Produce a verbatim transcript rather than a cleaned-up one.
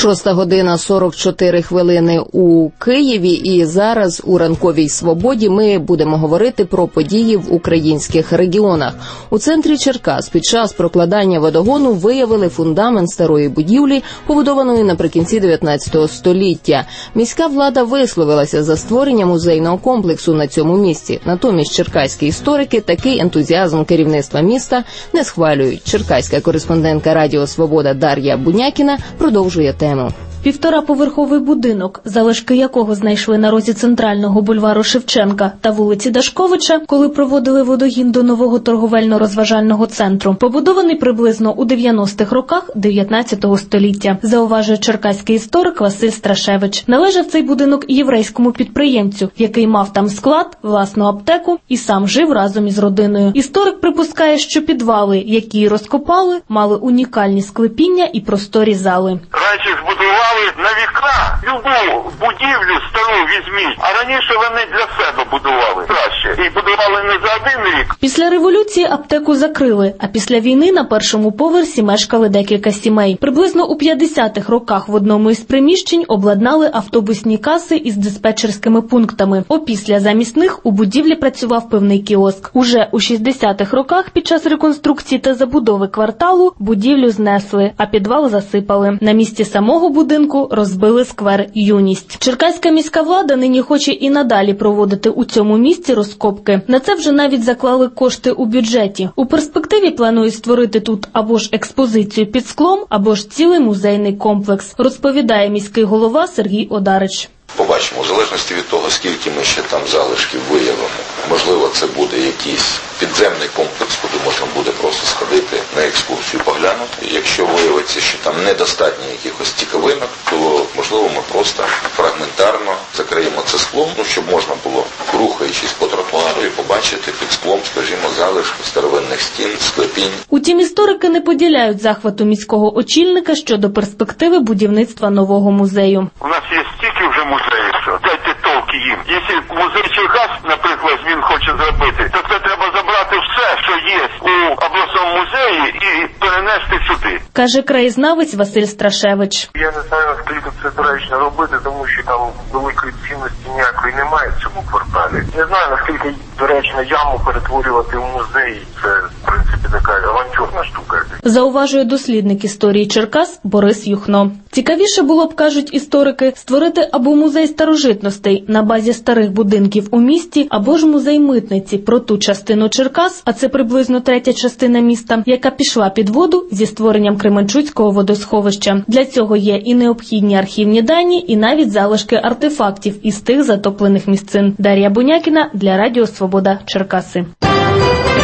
Шоста година сорок чотири хвилини у Києві, і зараз у ранковій «Свободі» ми будемо говорити про події в українських регіонах. У центрі Черкас під час прокладання водогону виявили фундамент старої будівлі, побудованої наприкінці дев'ятнадцятого століття. Міська влада висловилася за створення музейного комплексу на цьому місці. Натомість черкаські історики такий ентузіазм керівництва міста не схвалюють. Черкаська кореспондентка Радіо Свобода Дар'я Бунякіна продовжує тему. Півтораповерховий будинок, залишки якого знайшли на розі центрального бульвару Шевченка та вулиці Дашковича, коли проводили водогін до нового торговельно-розважального центру, побудований приблизно у дев'яностих роках дев'ятнадцятого століття, зауважує черкаський історик Василь Страшевич. Належав цей будинок єврейському підприємцю, який мав там склад, власну аптеку і сам жив разом із родиною. Історик припускає, що підвали, які розкопали, мали унікальні склепіння і просторі зали. Раніше збудували на віка любу будівлю стару візьміть, а раніше вони для себе будували краще. І будували не за один рік. Після революції аптеку закрили, а після війни на першому поверсі мешкали декілька сімей. Приблизно у п'ятдесятих роках в одному із приміщень обладнали автобусні каси із диспетчерськими пунктами. Опісля замість них у будівлі працював пивний кіоск. Уже у шістдесятих роках під час реконструкції та забудови кварталу будівлю знесли, а підвал засипали. На місці самого будинку розбили сквер «Юність». Черкаська міська влада нині хоче і надалі проводити у цьому місці розкопки. На це вже навіть заклали кошти у бюджеті. У перспективі планують створити тут або ж експозицію під склом, або ж цілий музейний комплекс, розповідає міський голова Сергій Одарич. Побачимо, в залежності від того, скільки ми ще там залишків виявимо. Можливо, це буде якийсь підземний комплекс, куди можна буде просто сходити на екскурсію, поглянути. Якщо виявиться, що там недостатньо якихось цікавинок, то, можливо, ми просто фрагментарно закриємо це склом, ну, щоб можна було, рухаючись по тротуару, і побачити під склом, скажімо, залишки старовинних стін, склепінь. Утім, історики не поділяють захвату міського очільника щодо перспективи будівництва нового музею. У нас є стільки вже музеїв, що дайте толки їм. Якщо музей Черкас, наприклад, він хоче зробити, то це треба забрати все, що є у обласному музеї, і перенести сюди. Каже краєзнавець Василь Страшевич. Я не знаю, наскільки це доречно робити, тому що там великої цінності ніякої немає в цьому кварталі. Не знаю, наскільки доречно яму перетворювати в музей. Це, в принципі, така авантюрна штука. Зауважує дослідник історії Черкас Борис Юхно. Цікавіше було б, кажуть історики, створити або музей старожитностей на базі старих будинків у місті, або ж музей митниці про ту частину Черкас, а це приблизно третя частина міста, яка пішла під воду зі створенням Кременчуцького водосховища. Для цього є і необхідні архівні дані, і навіть залишки артефактів із тих затоплених місцин. Дар'я Бунякіна для Радіо Свобода, Черкаси.